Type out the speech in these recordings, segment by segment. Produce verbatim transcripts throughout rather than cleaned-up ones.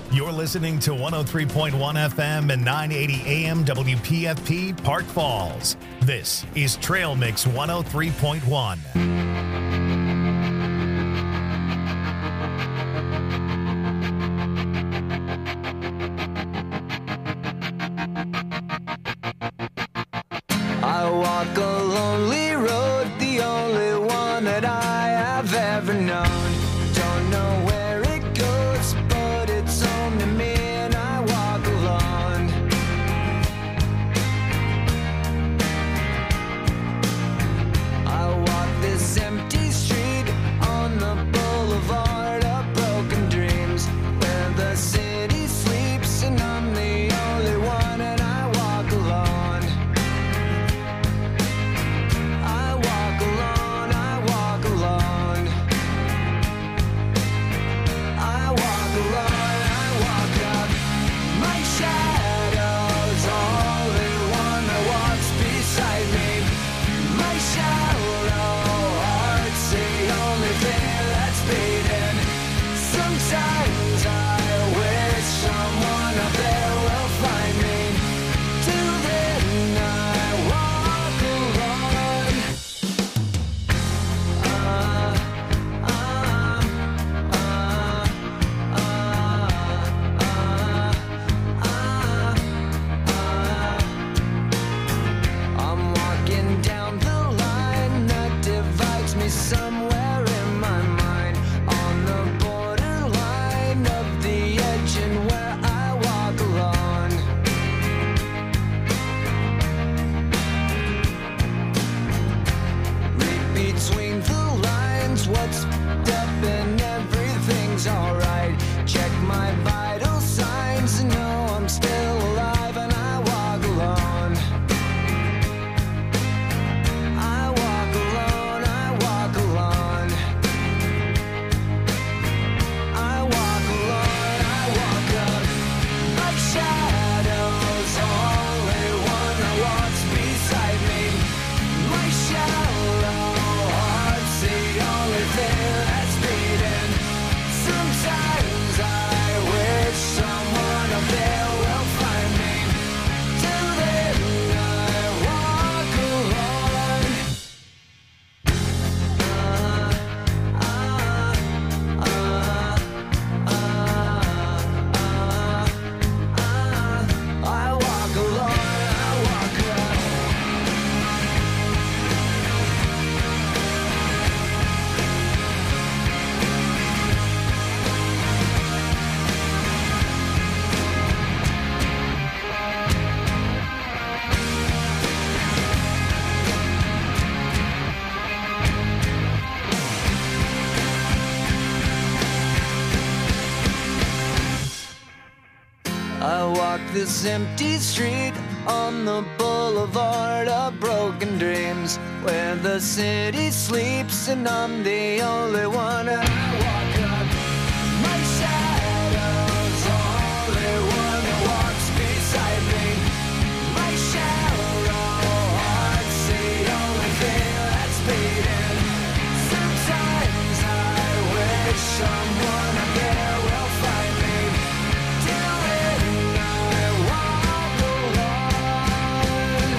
You're listening to one oh three point one F M and nine eighty A M W P F P Park Falls. This is Trail Mix one oh three point one. I walk a lonely road, the only one that I have ever known. Don't know where it goes, but it's home to me and I walk alone. I walk this empty street on the boulevard of broken dreams, where the city sleeps and I'm the only one and I walk alone. I walk alone, I walk alone. I walk alone, I walk up. My shadow's only one that walks beside me. My shallow heart's the only thing that's beating. Sometimes I wish someone up there will find me. Till then I walk alone. Uh, uh, uh, uh, uh, uh. I'm walking down the line that divides me somewhere in my mind, on the borderline of the edge and where I walk alone. Read between the lines, what's up and everything's alright. Check my vital signs and know I'm still alive and I walk alone. I walk alone, I walk alone. I walk alone, I walk up. My shadow's only one that walks beside me. My shallow heart's the only thing that's beating. Sometimes I wish someone up there will find me. Till then I walk alone. Uh, uh, uh, uh, uh, uh. I walk alone, I walk alone. I walk this empty street on the boulevard of broken dreams, where the city sleeps and I'm the only one and I walk up. My shadow's only one that walks beside me. My shallow heart's the only thing that's beating. Sometimes I wish someone up there will find me. Till then I walk alone.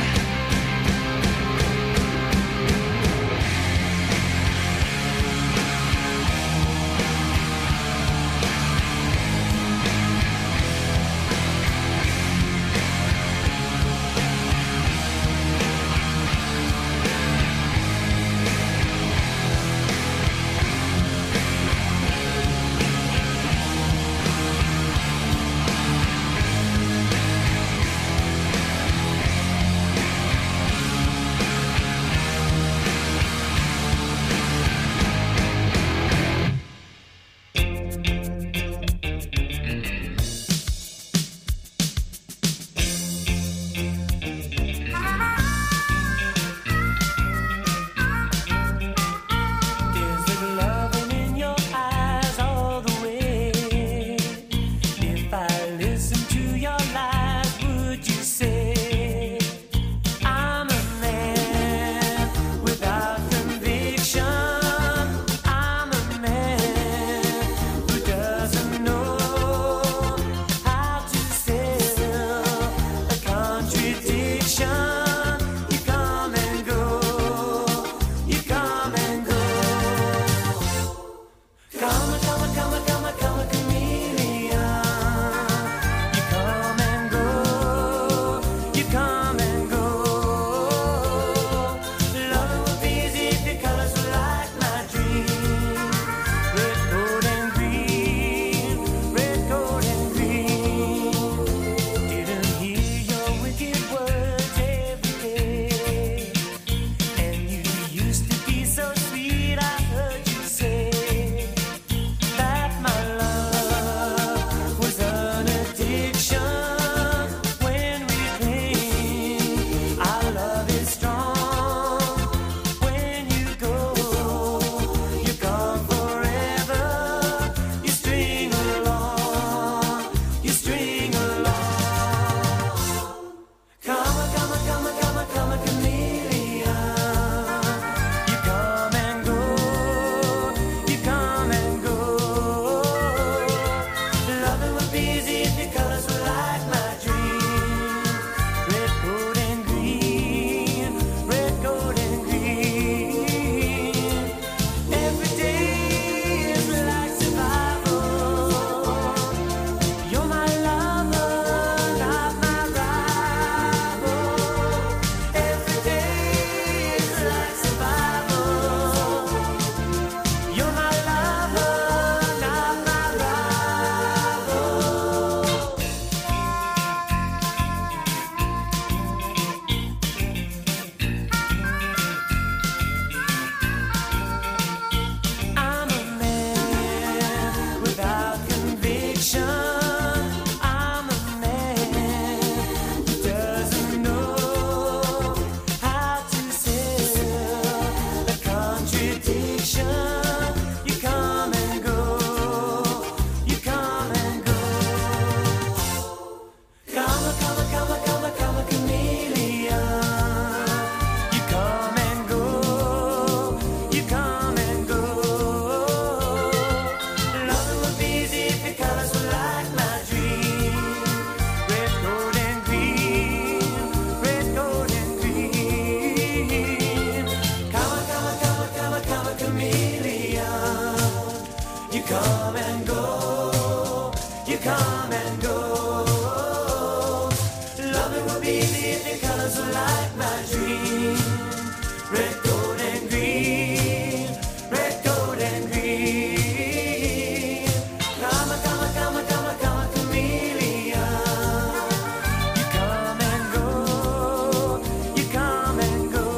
come and go. Loving would be easy if your colors were like my dream. Red, gold, and green. Red, gold, and green. Come, come, come, come, come, chameleon. You come and go. You come and go.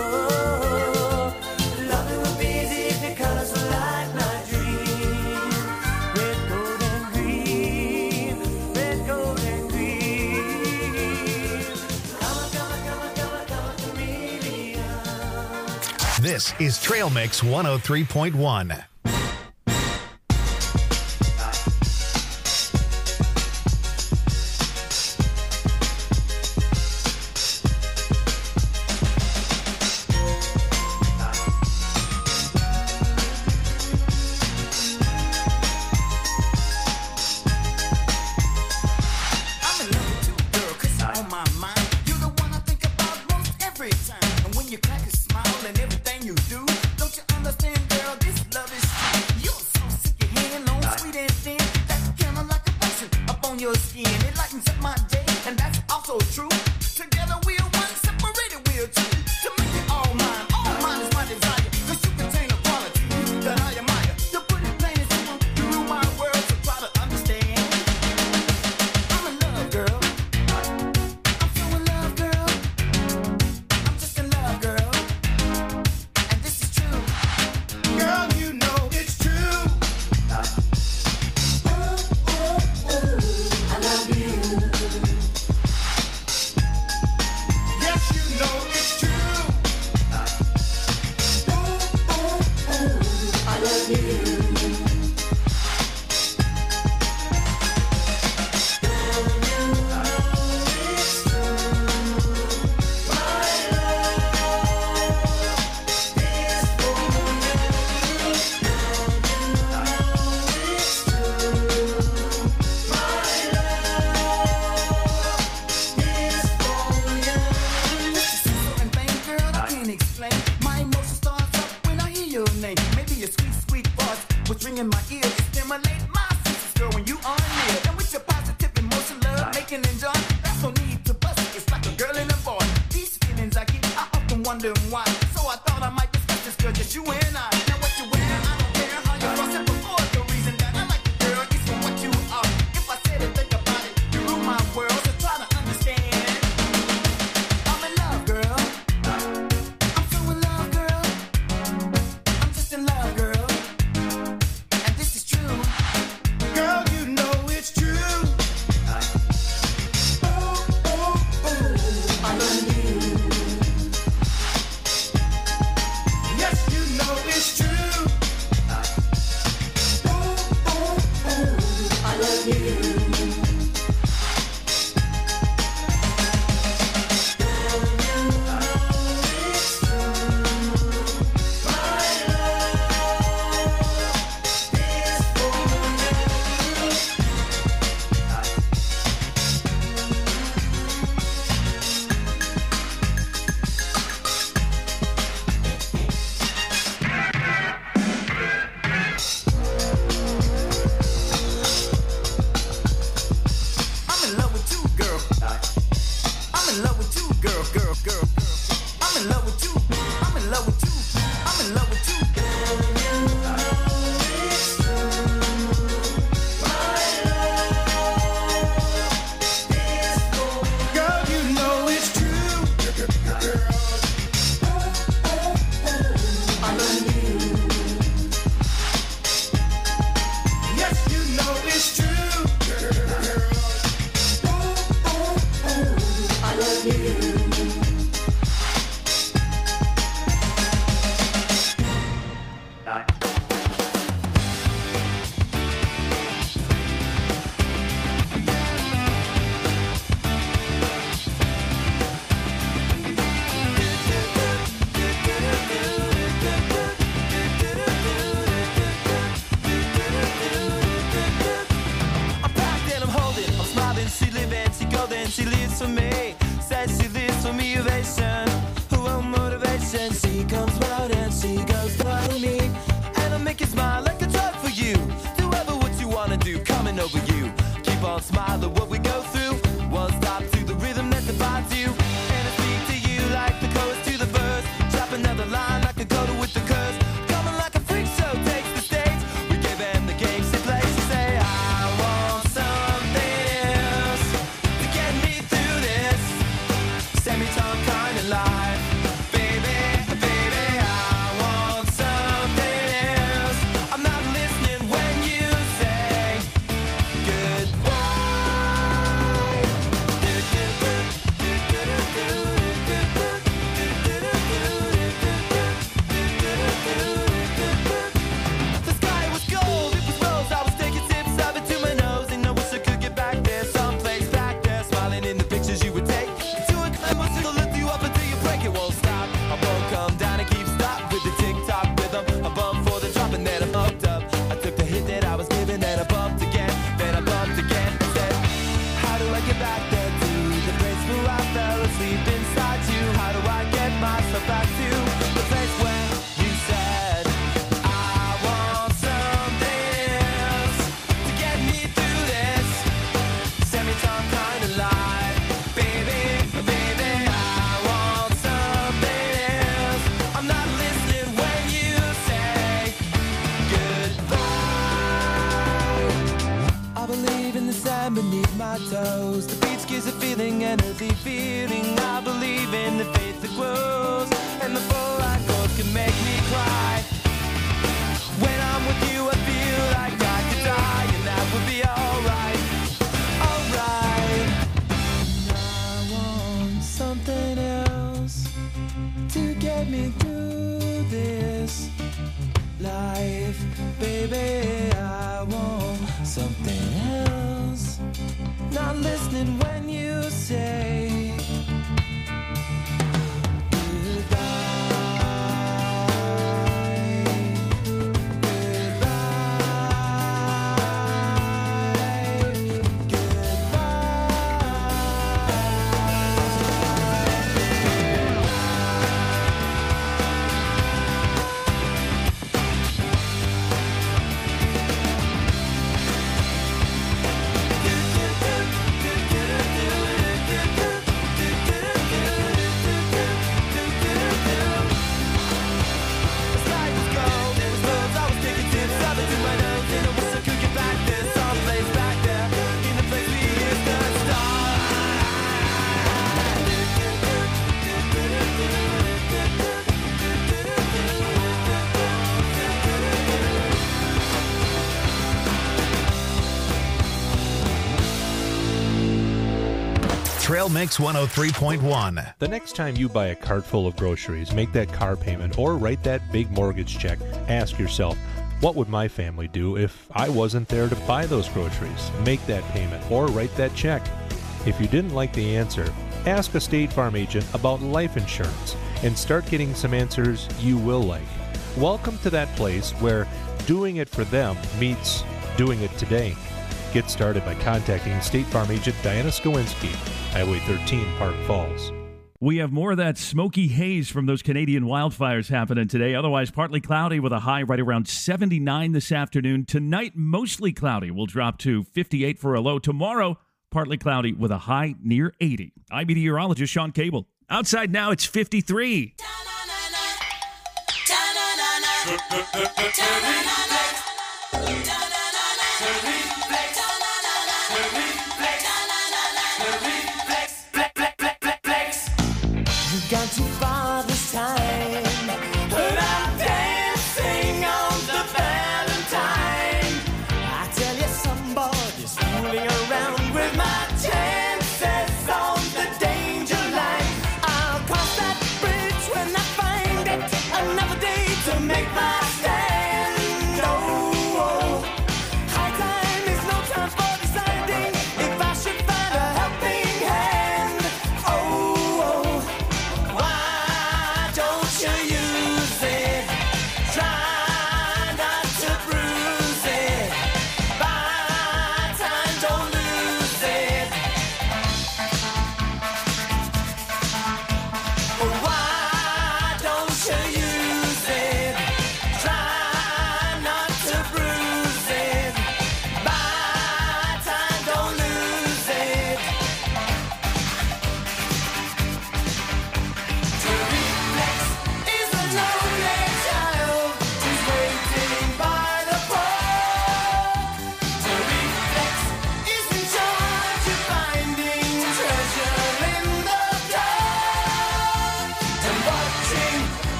Loving would be easy if your colors were like my dream. Red, gold, and green. Red, gold, and green. Come, come, come, come, come, chameleon. This is Trail Mix one oh three point one. I'm in love with you, girl, 'cause you're on my mind. You're the one I think about most every time. And when you crack a smile and everything you do, don't you understand, girl, this love is true. You're so sick, your hand long, sweet and thin. That kinda like a lotion up on your skin. It lightens up my day, and that's also true. Together we are one, separated we are two. To make it all mine, all mine is my desire. 'Cause you contain a quality that I admire. To put it plain and simple, you rule my world, so try to understand. I'm in love, girl. I'm so in love, girl. I'm just in love, girl. And this is true. Girl, you know it's true. I love you. Yes, you know it's true. I love you. And vain, girl, I can't explain. My emotion starts up when I hear your name. Maybe your sweet, sweet voice was ringing my ear. It stimulate my senses, girl, when you are near. And with your positive emotion, love, making and joy, that's no need to bust it. It's like a girl and a boy. These feelings I keep, I often wonder why. So I thought I might discuss this, girl, just you and I. Now what you wear, I don't care how you cross it before. The reason that I like you, girl, is for what you are. If I said it, think about it, you rule my world, so try to understand. I'm in love, girl. I'm so in love, girl. I'm just in love, girl. And this is true. Girl, you know it's true. I love you. Yes, you know it's true. I love you. I'm in love with you, girl. I'm in love with you, girl, girl, girl. I'm in love with you. I'm in love with you. I'm in love with you. Girl, you know it's true. I love you. Yes, you know it's true. I love you. I'm packed and I'm holding, I'm smiling, she living, she golden, she lives for me. Says she lives for me, ovation, her own motivation. She comes round and she goes for me, and I make you smile like a drug for you. Do ever what you wanna do, coming over you. on, smile at what we go through. One stop to the rhythm that defines you. And I speak to you like the chorus to the verse. Drop another line like a coda with the curse. Coming like a freak show takes the stage. We give them the game, sit place and say, I want something else to get me through this semi-tongue kind of life. Baby, baby, I want something else. I'm not listening when you say goodbye. The sky was gold, it was rose. I was taking sips of it to my nose, and I wish I could get back there, someplace back there, smiling in the pictures you would take. To a climb, to lift you up until you break, it won't stop. I won't come down and keep stop with the tick-tock rhythm. I bumped for the drop and then I bumped up. I took the hit that I was given, then I bumped again, then I bumped again. I said, how do I get back there to the place where I fell asleep inside you? How do I get myself back to the place where you said, I want something else to get me through this semi-tongue kind of life. Baby, baby, I want something else. I'm not listening when you say goodbye. I believe in the sand beneath my toes. The beach gives a feeling, energy feeling. I believe in the faith that grows, and the full-line chords can make me cry. When I'm with you, I feel like I could die, and that would be alright, alright. I want something else to get me through this life, baby. I want something else. Not listening when you say Trail Mix one oh three point one. The next time you buy a cart full of groceries, make that car payment, or write that big mortgage check, ask yourself, what would my family do if I wasn't there to buy those groceries? Make that payment or write that check. If you didn't like the answer, ask a State Farm agent about life insurance and start getting some answers you will like. Welcome to that place where doing it for them meets doing it today. Get started by contacting State Farm agent Diana Skowinski, Highway thirteen, Park Falls. We have more of that smoky haze from those Canadian wildfires happening today. Otherwise, partly cloudy with a high right around seventy-nine this afternoon. Tonight, mostly cloudy. We'll drop to fifty-eight for a low. Tomorrow, partly cloudy with a high near eighty. I'm meteorologist Sean Cable. Outside now, it's fifty-three. Gone too far this time, but I'm dancing on the Valentine. I tell you, somebody's fooling around with my chances on the danger line. I'll cross that bridge when I find it. Another day to make my stand. Oh,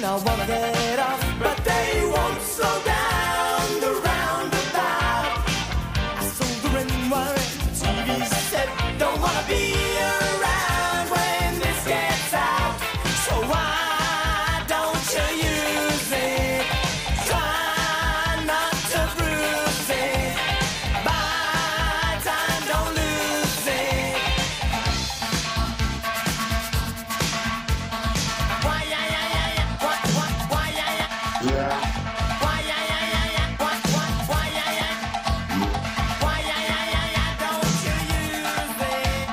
and I wanna get off, but they won't slow down the roundabout. I sold the ring wire, the T V said, don't wanna be around when this gets out. So why don't you use it? Try not to bruise it. Buy time, don't lose it. Why, yeah, yeah, yeah, yeah. What, what, why, yeah, yeah. Why, yeah, yeah, yeah, yeah. What, what, why, yeah, yeah. Why, yeah, yeah, yeah, yeah. Don't you use it.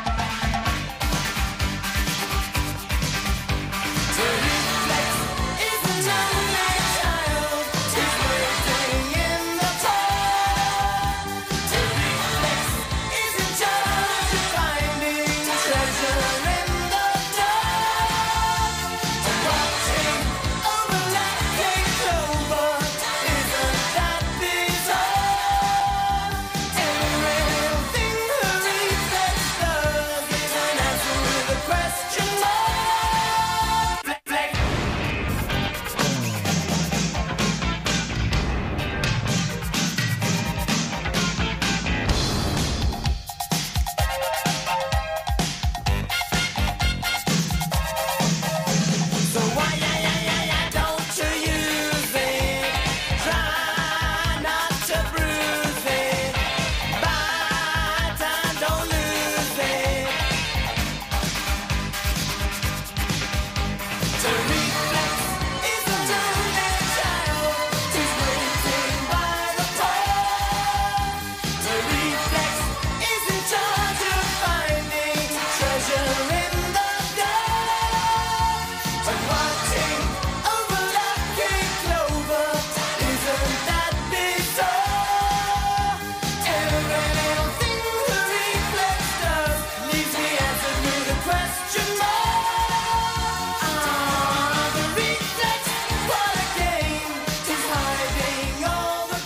To reflex is a lonely child. He's waiting in the cold. To reflex is in charge of finding treasure in the dark. And watching overlapping clover, isn't that bizarre? Every thing the reflex does is an answer with a question mark. Flex, flex. So why, yeah, yeah, yeah, yeah, don't you use it? Try not to bruise it. Buy time, don't lose it. To reflex is a lonely child. He's waiting by the pole. To reflex is in charge of finding treasure in the dark. And watching overlapping clover, isn't that bizarre? Every little thing the reflex does leaves me answered with a question mark. Ah, the reflex, what a game, is hiding all the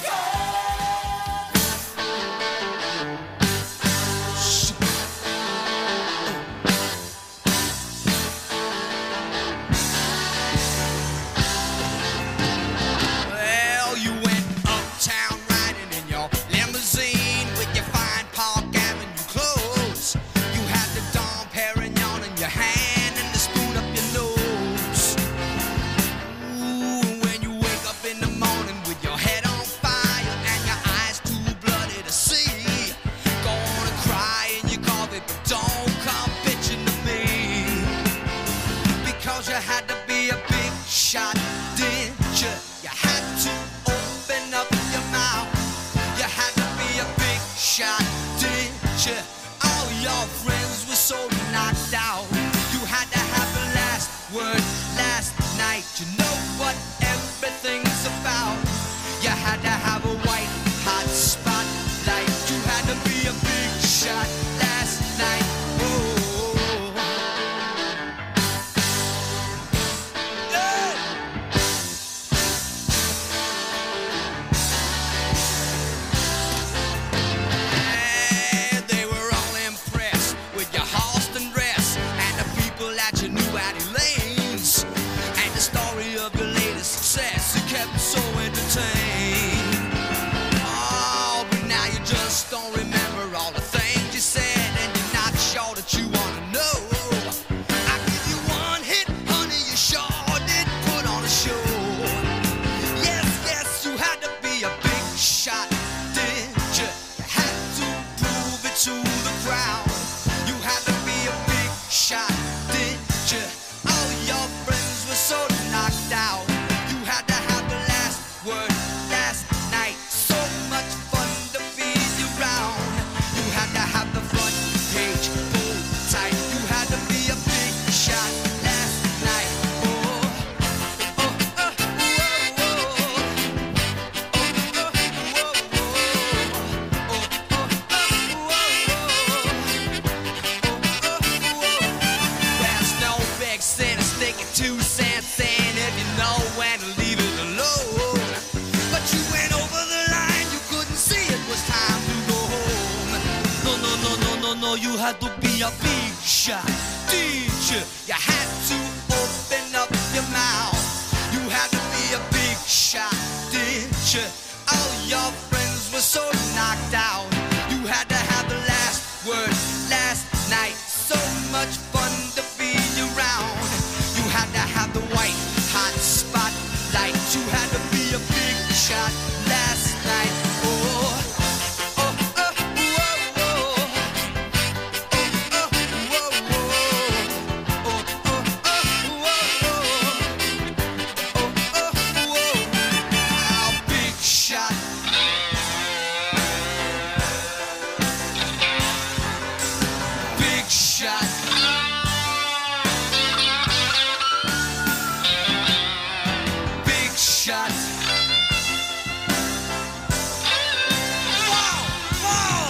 Well, you went uptown riding in your limousine with your fine Park Avenue clothes. You had the Dom Perignon in your hand and the spoon up your nose. Ooh, when you wake up in the morning with your head on fire and your eyes too bloody to see, gonna cry in your coffee, but don't come bitching to me. Because you had to be a big shot, didn't you? You had to open up your mouth. You had to be a big shot, didn't you? All your friends were so knocked out. You had to have the last word last night. You know what everything's about. You had to have a white hot spotlight. You had to be a big shot last night. Oh. Hey! Eh, They were all impressed with your Halston dress and the people that you knew at Elaine's, and the story of your latest success. It kept them so entertained. Oh, but now you just don't remember all the things you said, and you're not sure that you wanna know. I give you one hit, honey, you sure did put on a show. Yes, yes, you had to be a big shot, didn't you? You had to prove it to the crowd. You had to be a big shot, didn't you? All your friends were so knocked out. You had to have the last word last night. So much fun to be around. You had to have the front page pulled tight. You had to be a big shot last night. Oh, oh, oh, oh, There's no big sin in sticking two cents in if you know when to leave it alone. But you went over the line, you couldn't see it was time to go home. No, no, no, no, no, no, you had to be a big shot, did you? You had to open up your mouth. You you. All your friends were so knocked out. You had to have the last word last night. So much fun to be around. You had to have the white hot spotlight. You had to be a big shot last night. Oh, oh, oh, oh, oh, oh, oh, oh, oh, oh, oh, big shot. Big shot. Big shot. Wow, wow.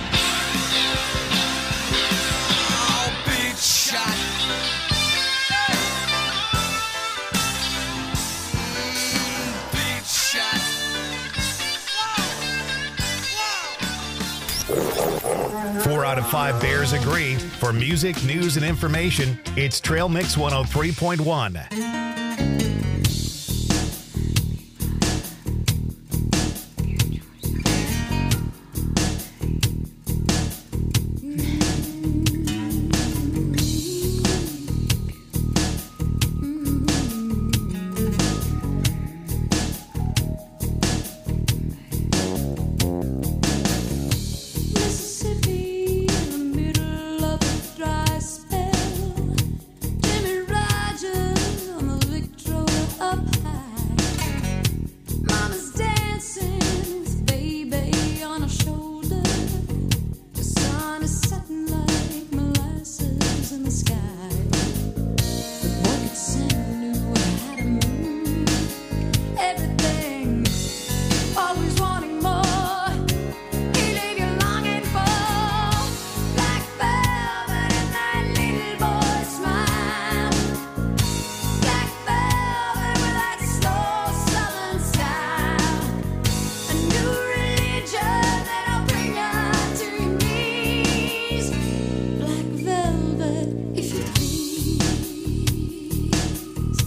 Oh, big shot. Mm, big shot. Wow, wow. Four out of five Bears agree. For music, news, and information, it's Trail Mix one oh three point one. Mississippi in the middle of a dry spell. Jimmy Rogers on the Victrola up high. Mama's dancing, his baby on her shoulder. The sun is setting like molasses in the sky. The boy could sing, knew how to move everything, always wanting more. He leave you longing for black velvet and that little boy's smile. Black velvet with that slow southern style. A new religion that'll bring you to your knees. Black velvet, if you please.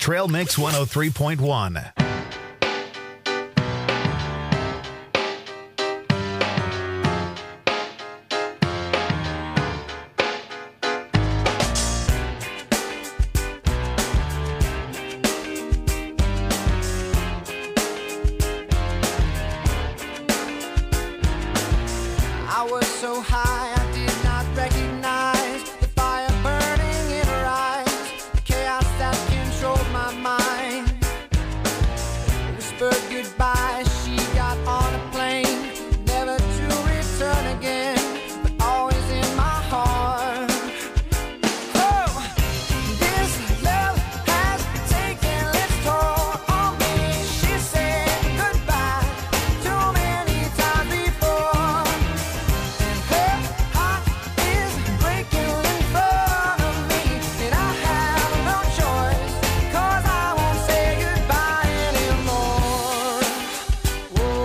Trail Mix one oh three point one. I was so high I did not recognize the fire burning in her eyes, the chaos that controlled my mind. Whispered goodbye, she got on a plane, never to return again, but always in my heart. Oh, this love has taken its toll on me. She said goodbye too many times before. Her heart is breaking in front of me, and I have no choice, 'cause I won't say goodbye anymore. Whoa,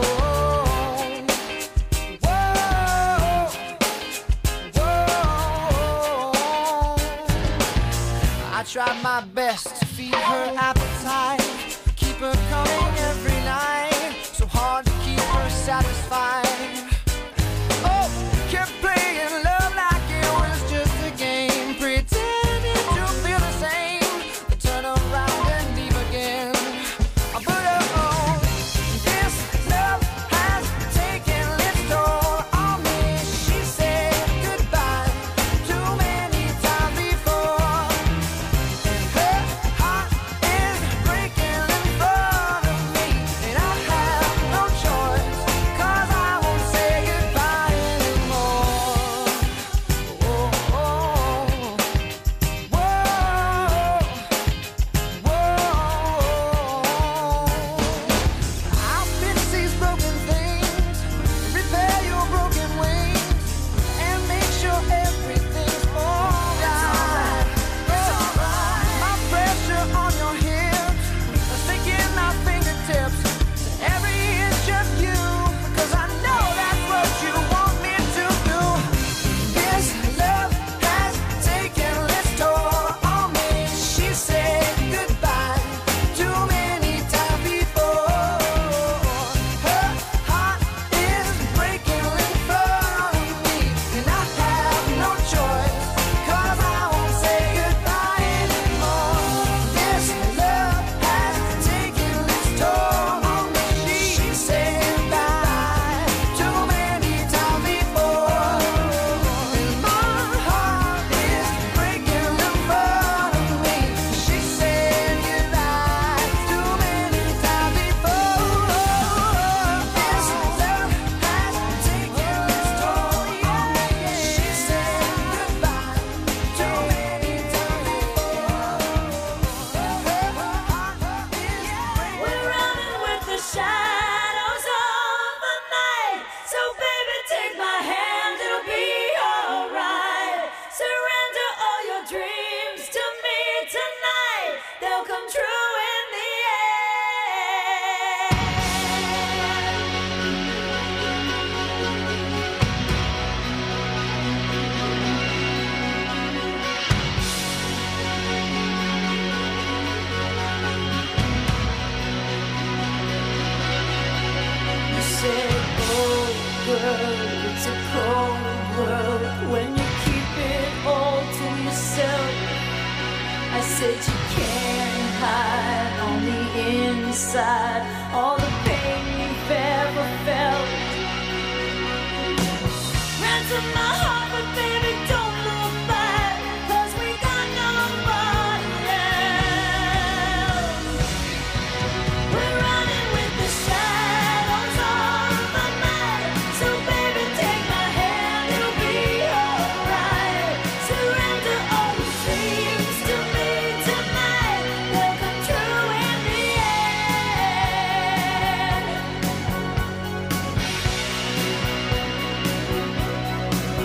whoa, whoa. I tried my best to feed her appetite, keep her coming every night, so hard to keep her satisfied. Oh, kept playing love like it was just a game, pretending to feel the same, but turn around and leave again. I put her on. This love has taken its toll on me. She said goodbye too many times before. Her heart is breaking in front of me, and I have no choice, 'cause I won't say goodbye anymore. Whoa, whoa, whoa. I'll fix these broken things, repair your broken wings, and make sure everything's alright. My pressure on your hips, sticking my fingertips to every inch of you, 'cause I know that's what you want me to do. This love has taken its toll on me. She said goodbye too many times before. Her heart is breaking in front of me, and I have no choice, 'cause I won't say goodbye anymore. This love has taken its toll on me. She said goodbye too many times before, and my heart is breaking in front of me. She said goodbye too many times before. This love has taken its toll on me. She said goodbye too many times before. Her heart is breaking. We're running with the shadows of the night. So baby, take my hand, it'll be alright. Surrender all your dreams to me tonight. They'll come true in the end. You said, oh girl, it's a cold world when you keep it all to yourself. I said you can't hide on the inside all the pain you've ever felt. Ransom my heart, but baby, don't look back, 'cause we got nobody else. We're running with the shadows of the night. So baby, take my hand, it'll be alright. Surrender all your dreams to me tonight. They'll come true in the end.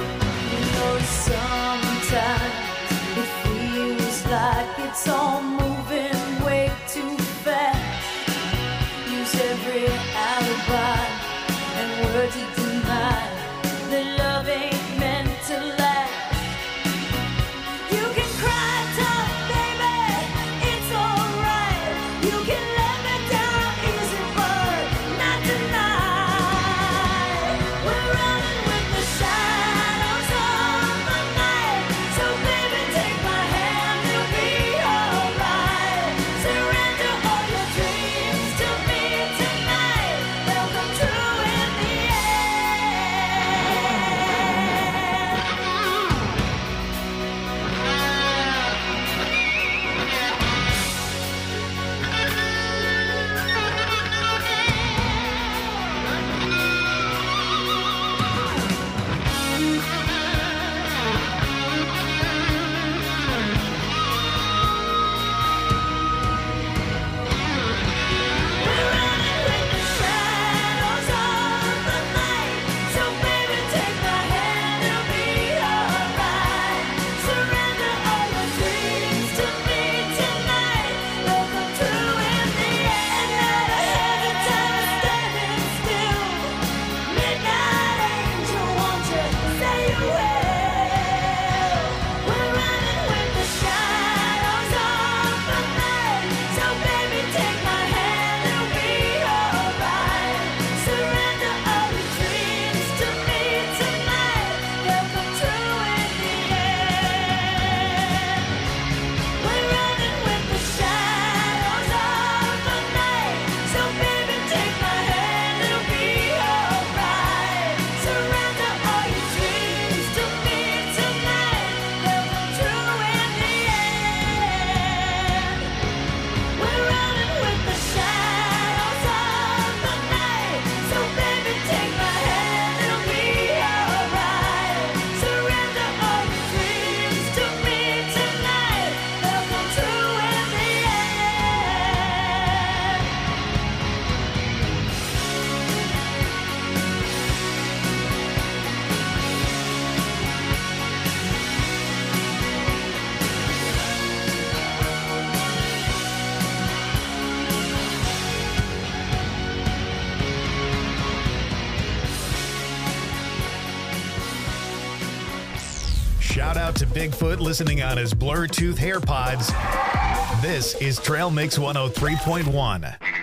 out to Bigfoot listening on his Bluetooth AirPods. This is Trail Mix one oh three point one.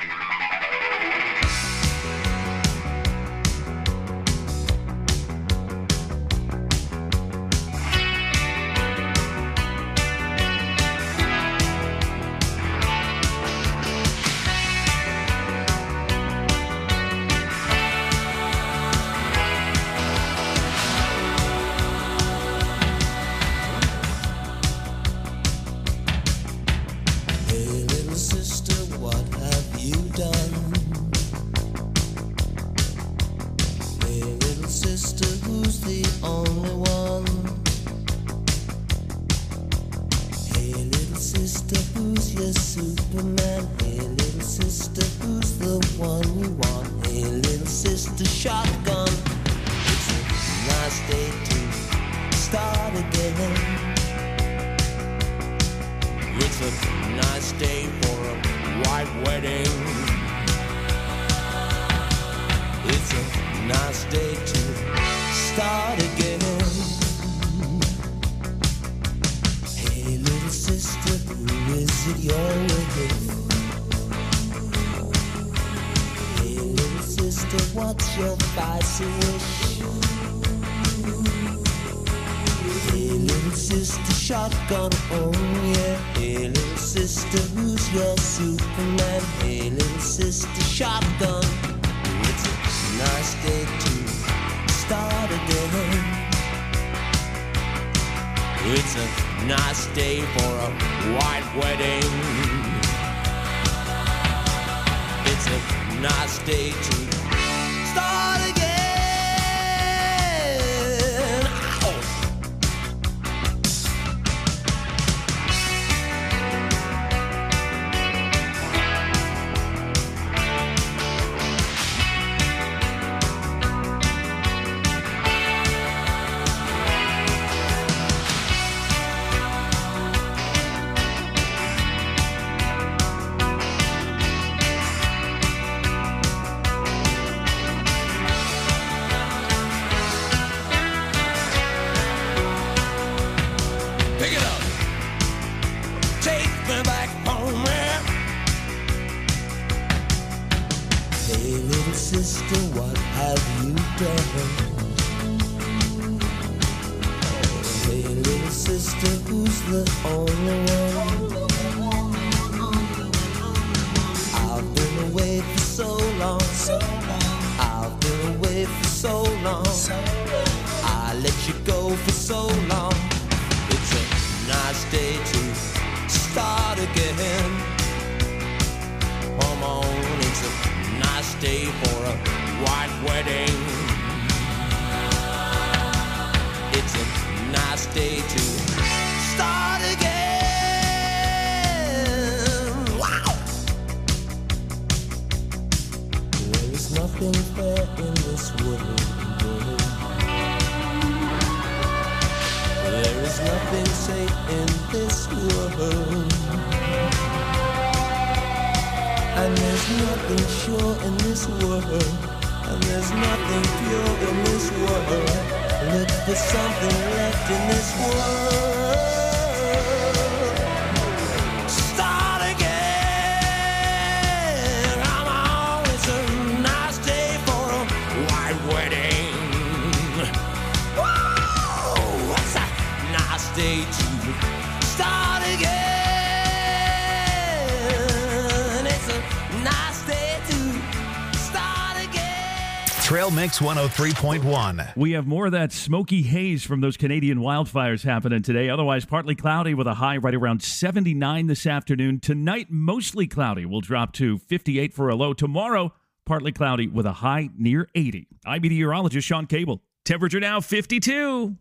Trail Mix one oh three point one. We have more of that smoky haze from those Canadian wildfires happening today. Otherwise, partly cloudy with a high right around seventy-nine this afternoon. Tonight, mostly cloudy. We'll drop to fifty-eight for a low. Tomorrow, partly cloudy with a high near eighty. I'm meteorologist Sean Cable. Temperature now fifty-two.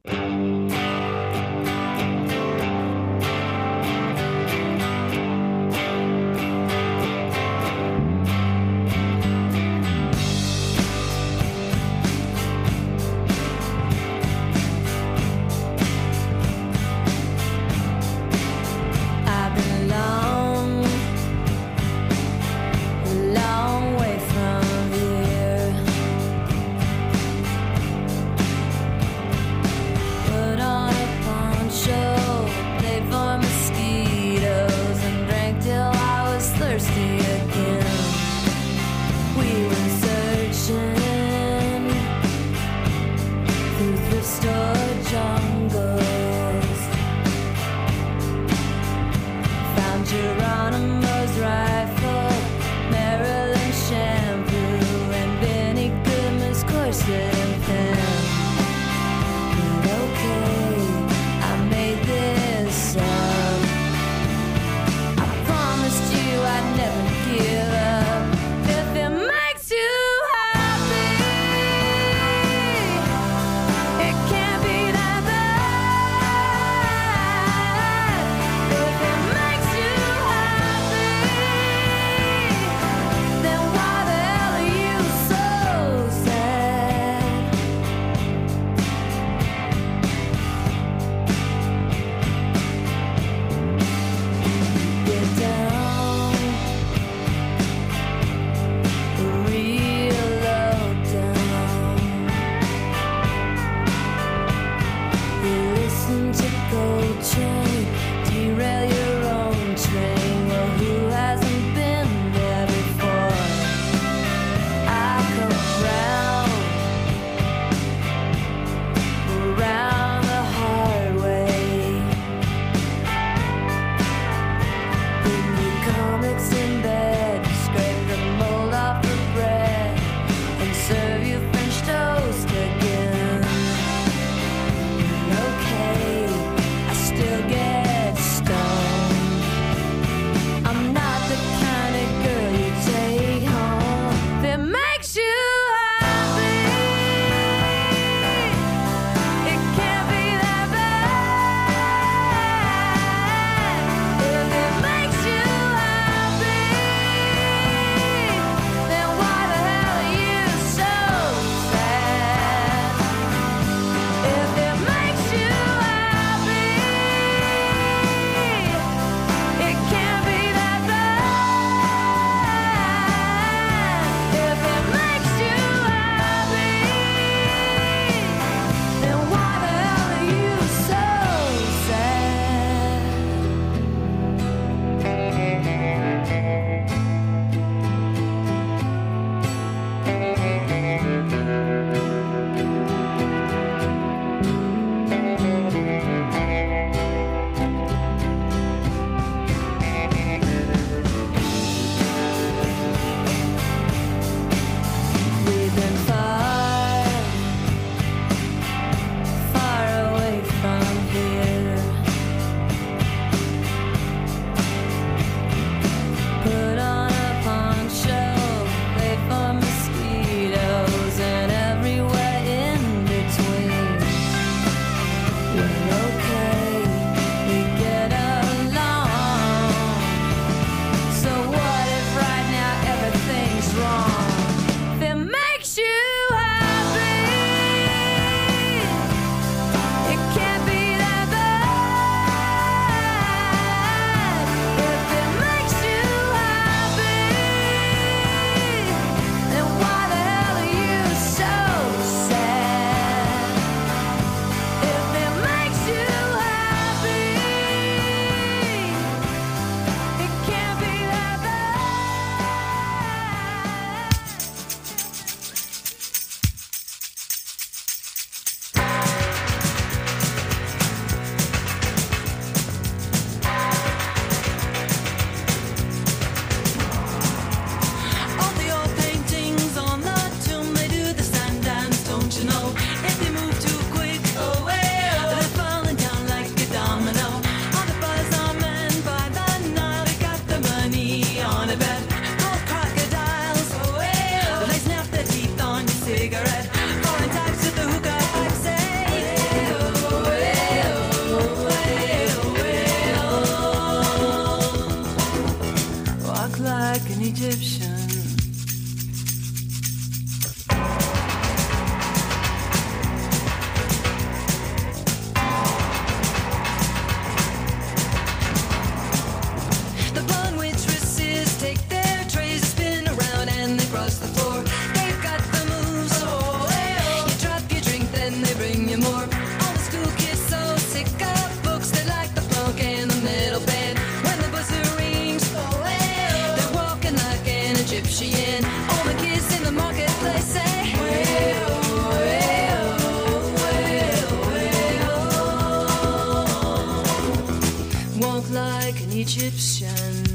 But Walk like an Egyptian.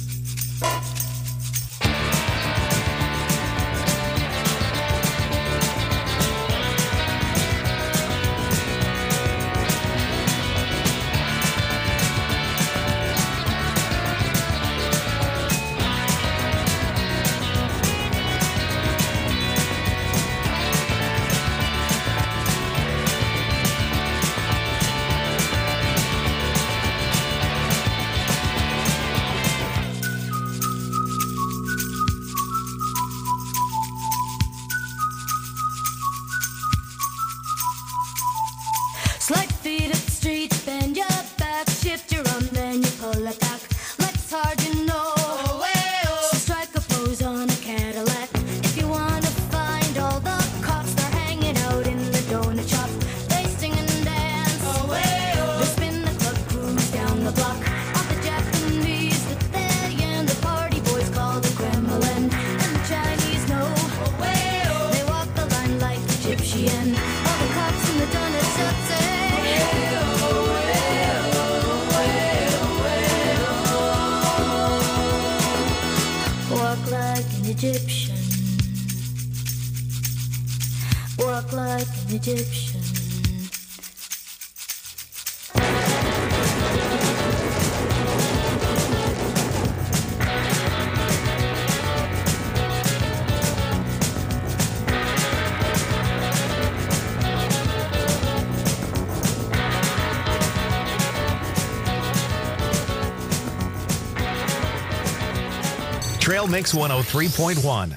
Slight feet up the street, bend your back, shift your arm, then you pull it back. Legs hard, you know. So strike a pose on a Cadillac. If you wanna find all the cops, they're hanging out in the donut shop. They sing and dance. They spin the club, cruise down the block. All the Japanese, the Thai, and the party boys call the Kremlin. And the Chinese know. They walk the line like Egyptian. All the cops in the donut shop say. Walk like an Egyptian. Walk like an Egyptian. Trail Mix one oh three point one.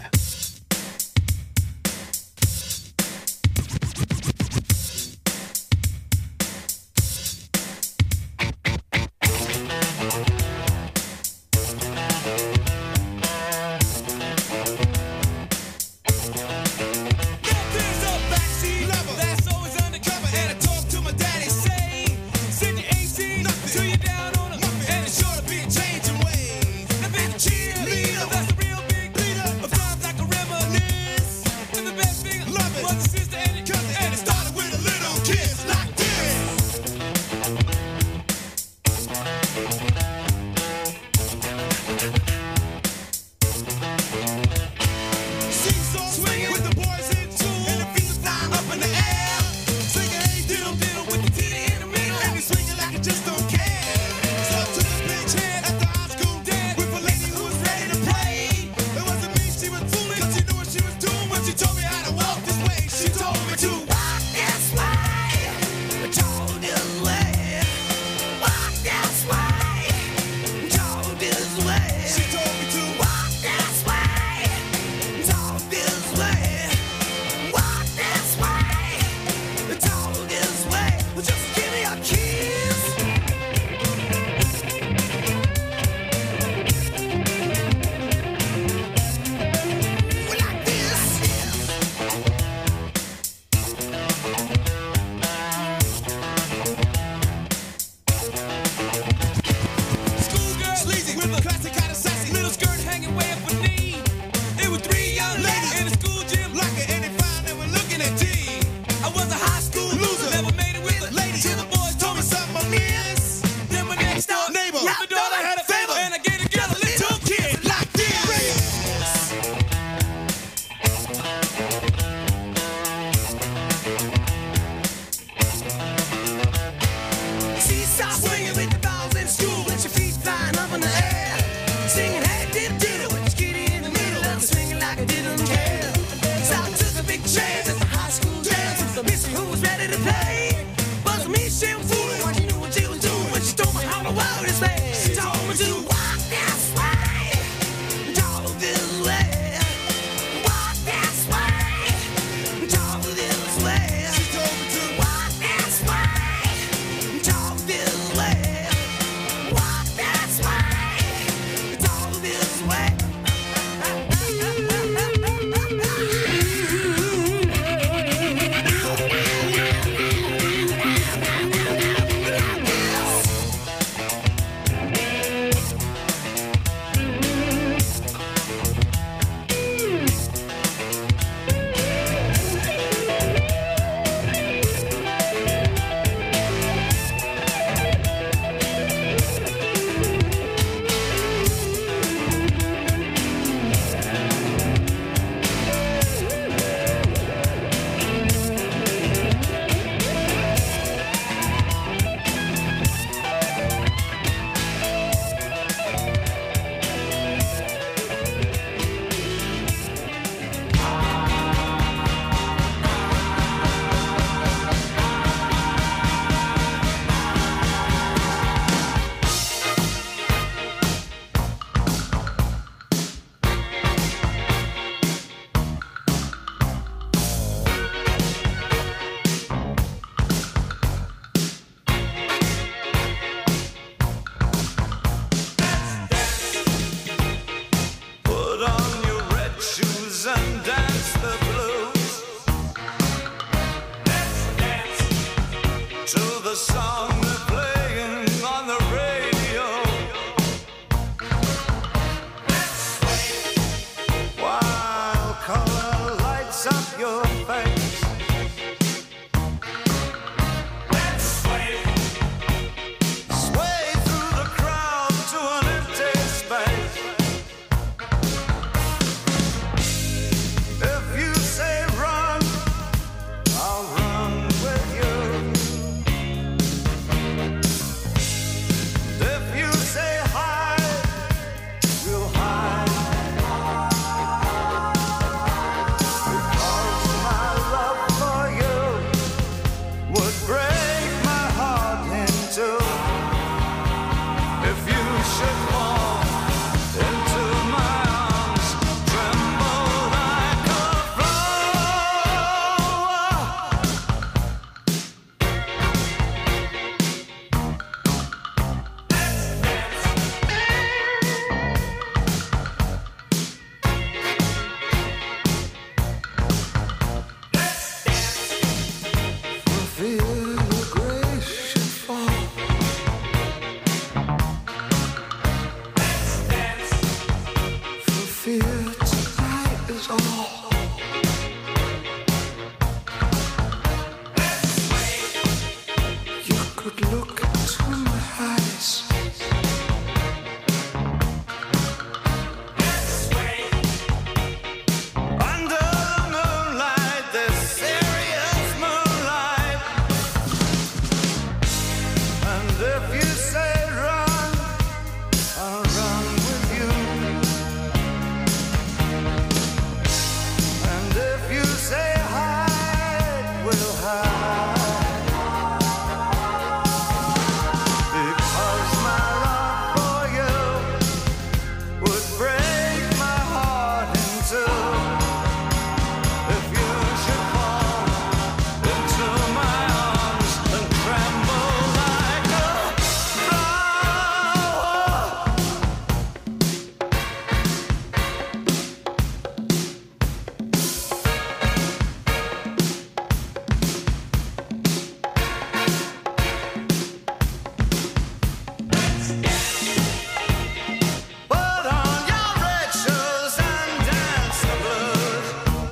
Put on your red shoes and dance the blues.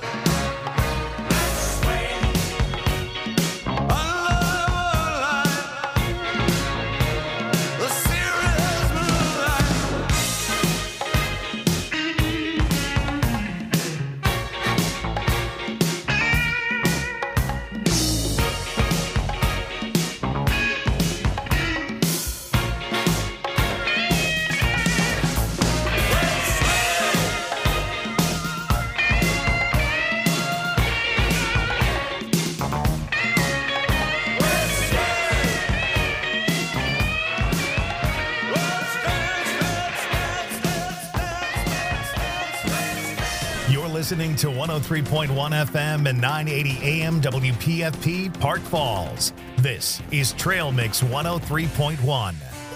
Sway under the moonlight, the serious moonlight. You're listening to one oh three point one F M and nine eighty A M W P F P Park Falls. This is Trail Mix one oh three point one.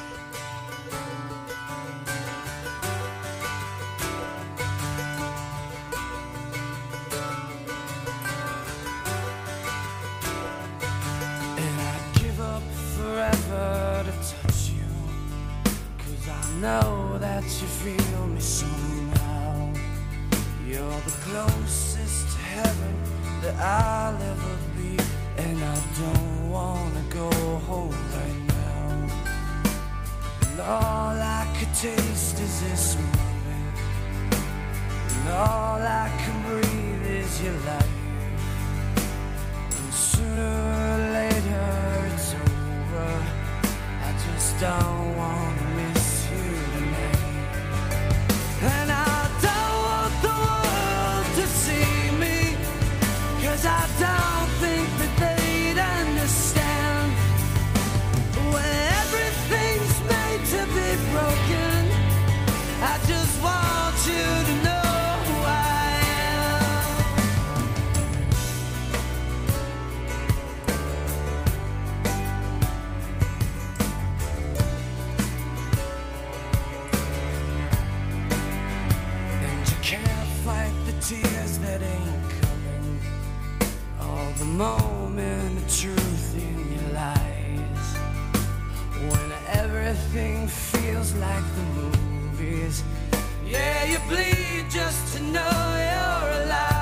And I'd give up forever to touch you, 'cause I know that you feel me somehow. You're the closest to heaven that I'll ever be, and I don't wanna go home right now. And all I could taste is this moment, and all I can breathe is your life. And sooner or later it's over. I just don't wanna miss you tonight. And I don't want the world to see me, 'cause I don't think that they'd understand. When everything's made to be broken, I just want you to know who I am. And you can't fight the tears that ain't coming, all the moment of truth in your lies. When everything feels like the movies, yeah, you bleed just to know you're alive.